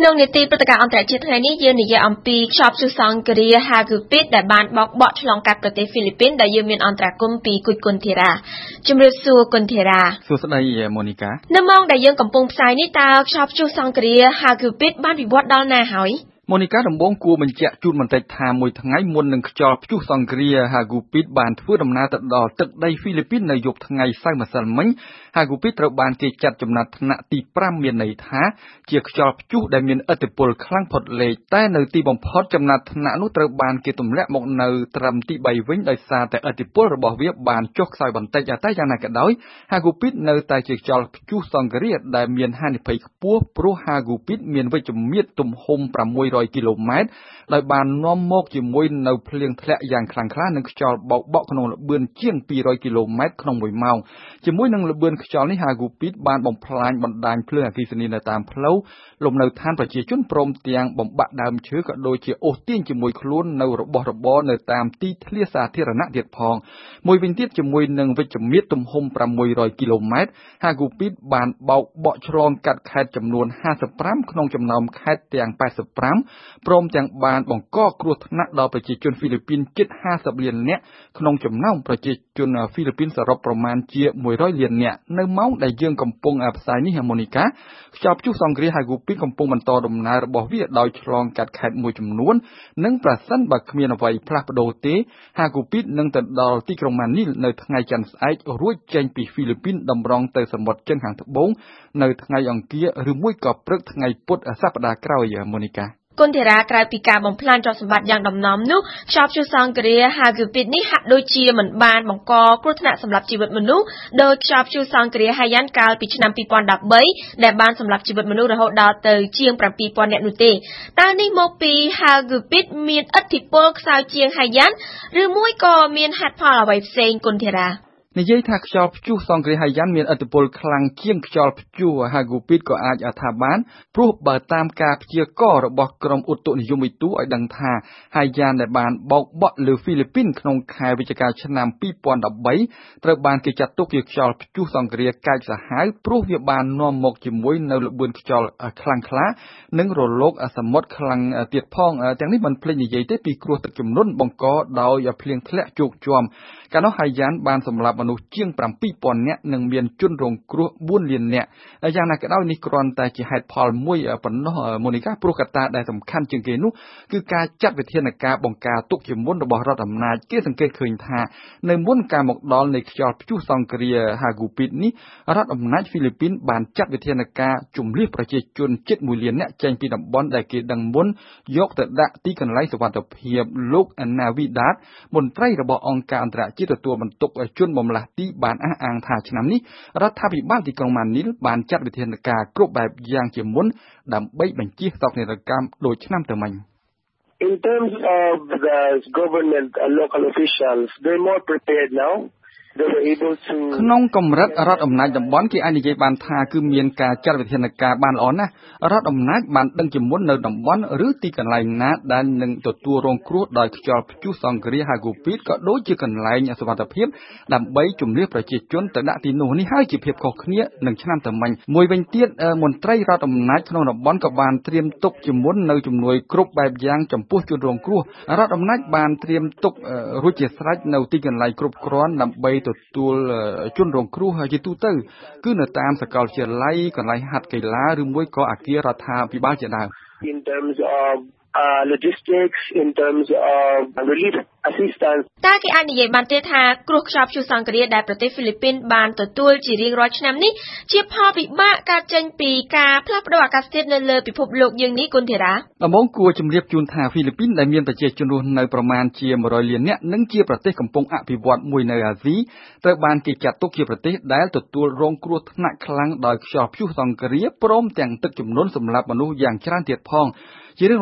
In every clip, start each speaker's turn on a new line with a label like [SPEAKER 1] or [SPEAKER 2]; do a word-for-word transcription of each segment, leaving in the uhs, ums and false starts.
[SPEAKER 1] ក្នុងនីតិព្រឹត្តិការណ៍អន្តរជាតិថ្ងៃនេះយើងនិយាយអំពីខ្យល់ព្យុះសង្គ្រាហាហ្គូពីតដែលបានបោកបក់ឆ្លងកាត់ប្រទេសហ្វីលីពីនដែលយើងមានអន្តរាគមន៍ពីគុជគុនធីរ៉ាជំរាបសួរគុនធីរ៉ា
[SPEAKER 2] សួស្តីម៉ូនីកា
[SPEAKER 1] នៅម៉ោងដែលយើងកំពុងផ្សាយនេះតើខ្យល់ព្យុះសង្គ្រាហាហ្គូពីតបានវិវត្តដល់ណាហើយ
[SPEAKER 2] ម៉ូនីកាដំបងគួរបញ្ជាក់ជូនបន្តិចថាមួយថ្ងៃមុននឹងខ្យល់ព្យុះសង្គ្រាហាហ្គូពីតបានធ្វើដំណើរទៅដល់ទឹកដីហ្វីលីពីននៅយប់ថ្ងៃសៅរ៍ម្សិលមិញហាហ្គូពីតត្រូវបានគេចាត់ចំណាត់ថ្នាក់ទីប្រាំមានន័យថាជាខ្យល់ព្យុះដែលមានឥទ្ធិពលខ្លាំងផុតលេខតែនៅទីបំផុតចំណាត់ថ្នាក់នោះត្រូវបានគេទម្លាក់មកនៅត្រឹមទីបីវិញដោយសារតែឥទ្ធិពលរបស់វាបានចុះខ្សោយបន្តិចតែយ៉ាងណាក៏ដោយហាហ្គូពីតនៅតែជាខ្យល់ព្យុះសង្គ្រាដែលមានហានិភ័យខ្ពស់ព្រោះហាហ្គូពីតមានវិជ្ជមាត្រទំហំប្រាំមួយរយគីឡូម៉ែត្រដោយបាននាំមកជាមួយនៅភ្លៀងធ្លាក់យ៉ាងខ្លាំងក្លានិងខ្យល់បោកបក់ក្នុងល្បឿនជាងពីររយគីឡូម៉ែត្រក្នុងមួយម៉ោងជាមួយនឹងល្បឿនខ្យល់នេះហាហ្គូពីតបានបំផ្លាញបណ្ដាញភ្លើងអគ្គិសនីនៅតាមផ្លូវលំនៅឋានប្រជាជនព្រមទាំងបំបាក់ដើមឈើក៏ដូចជាអូសទាញជាមួយខ្លួននៅរបស់របរនៅតាមទីធ្លាសាធារណៈទៀតផងមួយវិញទៀតជាមួយនឹងវិជ្ជមាត្រទំហំប្រាំមួយរយគីឡូម៉ែត្រហាហ្គូពីតបានបោកបក់ឆ្លងកាត់ខេត្តចំនួនห้าสิบห้าក្នុងចំណោមខេត្តទាំងแปดสิบห้าព្រមទាំងបានបង្កគ្រោះថ្នាក់ដល់ប្រជាជនហ្វីលីពីនជិតห้าสิบលាននាក់ក្នុងចំណោមប្រជាជនហ្វីលីពីនសរុបប្រមាណជាមួយរយលាននាក់នៅម៉ោងដែលយើងកំពុងផ្សាយនេះម៉ូនីកាខ្យល់ព្យុះសង្គ្រាហាហ្គូពីតកំពុងបន្តដំណើររបស់វាដោយឆ្លងកាត់ខេត្តមួយចំនួននិងប្រសិនបើគ្មានអ្វីផ្លាស់ប្ដូរទេហាហ្គូពីតនឹងទៅដល់ទីក្រុងម៉ានីលនៅថ្ងៃច័ន្ទស្អែករួចចេញពីហ្វីលីពីនតម្រង់ទៅសមុទ្រចិនខាងត្បូងនៅថ្ងៃអង្គារឬមួយក៏ព្រឹកថ្ងៃពុធសប្តាហ៍ក្រោយម៉ូនីកា
[SPEAKER 1] គុនធីរ៉ាក្រៅពីការបំផ្លាញទ្រព្យសម្បត្តិយ៉ាងដំណំនោះខ្យល់ព្យុះសង្គ្រាហាហ្គូពីតនេះហាក់ដូចជាមិនបានបង្កគ្រោះថ្នាក់សម្រាប់ជីវិតមនុស្សដោយខ្យល់ព្យុះសង្គ្រាហាយ៉ានកាលពីឆ្នាំពីរពាន់ដប់បីដែលបានសម្លាប់ជីវិតមនុស្សរហូតដល់ទៅជាងប្រាំពីរពាន់នាក់នោះទេតើនេះមកពីហាហ្គូពីតមានឥទ្ធិពលខ្សោយជាងហាយ៉ានឬមួយក៏មានហេតុផលអ្វីផ្សេងគុនធីរ៉ា
[SPEAKER 2] និយាយថាខ្យល់ព្យុះសង្គ្រាហាយ៉ានមានឥទ្ធិពលខ្លាំងជាងខ្យល់ព្យុះហាហ្គូពីតក៏អាចថាបានព្រោះបើតាមការព្យាករណ៍របស់ក្រុមឧតុនិយមវិទូឲ្យដឹងថាហាយ៉ានដែលបានបោកបក់លើហ្វីលីពីនក្នុងខែវិច្ឆិកាឆ្នាំពីរពាន់ដប់បីត្រូវបានគេចាត់ទុកជាខ្យល់ព្យុះសង្គ្រាកាចសាហាវព្រោះវាបាននាំមកជាមួយនៅល្បឿនខ្យល់ខ្លាំងក្លានិងរលកសមុទ្រខ្លាំងទៀតផងទាំងនេះមិនភ្លេចនិយាយទេពីគ្រោះទឹកជំនន់បង្កដោយភ្លៀងធ្លាក់ជោគជាំកាលនោះហាយ៉ានបានសម្លាប់មនុស្សជាងប្រាំពីរពាន់នាក់និងមានជនរងគ្រោះបួនលាននាក់យ៉ាងណាក៏ដោយនេះគ្រាន់តែជាហេតុផលមួយប៉ុណ្ណោះម៉ូនីកាព្រោះកត្តាដែលសំខាន់ជាងគេនោះគឺការចាត់វិធានការបង្ការទុកជាមុនរបស់រដ្ឋអំណាចគេសង្កេតឃើញថានៅមុនការមកដល់នៃខ្យល់ព្យុះសង្គ្រាហាហ្គូពីតនេះរដ្ឋអំណាចហ្វីលីពីនបានចាត់វិធានការជំលៀសប្រជាជនជិតមួយលាននាក់ចេញពីតំបន់ដែលគេដឹងមុនយកទៅដាក់ទីកន្លែងសុវត្ថិភាពលោកណាវីដាតមន្ត្រីរបស់អង្គការអន្តរជាតិទទួលបន្ទុកជនបម្លាស់ទីបានអះអាងថាឆ្នាំនេះរដ្ឋាភិបាលទីក្រុងម៉ានីលបានចាត់វិធានការគ្រប់បែបយ៉ាងជាមុនដើម្បីបញ្ជៀសសោកនាដកម្មដូចឆ្នាំទៅមិញ
[SPEAKER 3] In terms of the government and local officials, they're more prepared now.
[SPEAKER 2] ក្នុងកម្រិតរដ្ឋអំណាចតំបន់គេអាចនិយាយបានថាគឺមានការចាត់វិធានការបានល្អណាស់រដ្ឋអំណាចបានដឹងជាមុននៅតំបន់ឬទីកន្លែងណាដែលនឹងទទួលរងគ្រោះដោយខ្យល់ព្យុះសង្គ្រាហាហ្គូពីតក៏ដូចជាកន្លែងសុវត្ថិភាពដើម្បីជំនះប្រជាជនទៅដាក់ទីនោះនេះហើយជាភាពខុសគ្នានឹងឆ្នាំទៅមិញមួយវិញទៀតមន្ត្រីរដ្ឋអំណាចក្នុងតំបន់ក៏បានត្រៀមទុកជាមុននៅជំនួយគ្រប់បែបយ៉ាងចំពោះជនរងគ្រោះរដ្ឋអំណាចបានត្រៀមទុករួចជាស្រេចនៅទីកន្លែងគ្រប់គ្រាន់ដើម្បីទទួលជនរងគ្រោះជាទូទៅគឺនៅតាមសាកលវិទ្យាល័យកន្លែងហាត់កីឡាឬមួយក៏អគាររដ្ឋាភិបាលជាដើម
[SPEAKER 3] In terms of uh, logistics, in terms of relief assistance
[SPEAKER 1] តើគេអាចនិយាយបានទេថាគ្រោះខ្យល់ព្យុះសង្គ្រាដែលប្រទេសហ្វីលីពីនបានទទួលជារៀងរាល់ឆ្នាំនេះជាផលវិបាកកើតចេញពីការផ្លាស់ប្ដូរអាកាសធាតុនៅលើពិភពលោកយើងនេះគុនធីរ៉ា
[SPEAKER 2] ដំបូងគួរជម្រាបជូនថាហ្វីលីពីនដែលមានប្រជាជនរស់នៅប្រមាណជាមួយរយលាននាក់និងជាប្រទេសកំពុងអភិវឌ្ឍមួយនៅអាស៊ីត្រូវបានគេចាត់ទុកជាប្រទេសដែលទទួលរងគ្រោះថ្នាក់ខ្លាំងដោយខ្យល់ព្យុះសង្គ្រាព្រមទាំងទឹកជំនន់សម្លាប់មនុស្សយ៉ាងច្រើនទៀតផងជារៀងរាល់ឆ្នាំ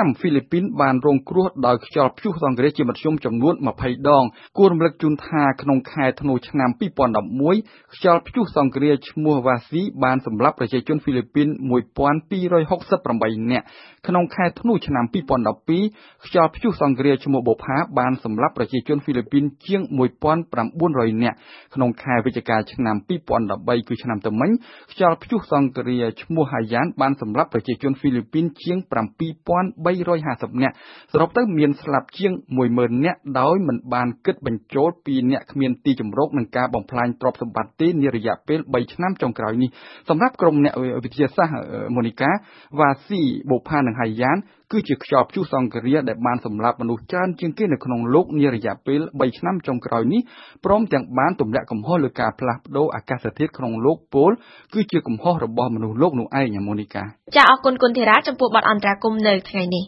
[SPEAKER 2] ឆ្នាំហ្វីលីពីនបានរងគ្រោះដោយខ្យល់ព្យុះសង្ឃរាជាមធ្យមចំនួន20ដងគួររំលឹកជូនថាក្នុងខែធ្នូឆ្នាំ2011ខ្យល់ព្យុះសង្ឃរាឈ្មោះវ៉ាស៊ីបានសម្លាប់ប្រជាជនហ្វីលីពីនone thousand two hundred sixty-eightនាក់ក្នុងខែធ្នូឆ្នាំ2012ខ្យល់ព្យុះសង្ឃរាឈ្មោះបូផាបានសម្លាប់ប្រជាជនហ្វីលីពីនជាងone thousand nine hundredនាក់ក្នុងខែវិច្ឆិកាឆ្នាំ2013គឺឆ្នាំទៅមិញខ្យល់ព្យុះសង្ឃរាឈ្មោះហាយ៉ានបានសម្លាប់ប្រជាជនហ្វីលីពីនជាងseven thousand three hundred fiftyនាក់សរុបទៅមានស្លាប់ជាងone thousandនាក់ដោយមិនបានគិតបញ្ចូលពីអ្នកគ្មានទីជម្រកនិងការបំផ្លាញទ្រព្យសម្បត្តិទេនារយៈពេលthreeឆ្នាំចុងក្រោយនេះសម្រាប់ក្រុមអ្នកវិទ្យាសាស្ត្រម៉ូនីកាវ៉ាស៊ីបូផានិងហាយ៉ានគឺជាខ្យល់ព្យុះសង្ឃរាដែលបានសម្លាប់មនុស្សច្រើនជាងគេនៅក្នុងលោកនារយៈពេលthreeឆ្នាំចុងក្រោយនេះព្រមទាំងបានទម្លាក់កំហុសលើការផ្លាស់ប្ដូរអាកាសធាតុក្នុងលោកពលគឺជាកំហុសរបស់មនុស្សលោកនោះឯងម៉ូនីកា
[SPEAKER 1] ចាអរគុណគុណធីរ៉ាចំពោះបទអន្តរាគមន៍នៅថ្ងៃនេះ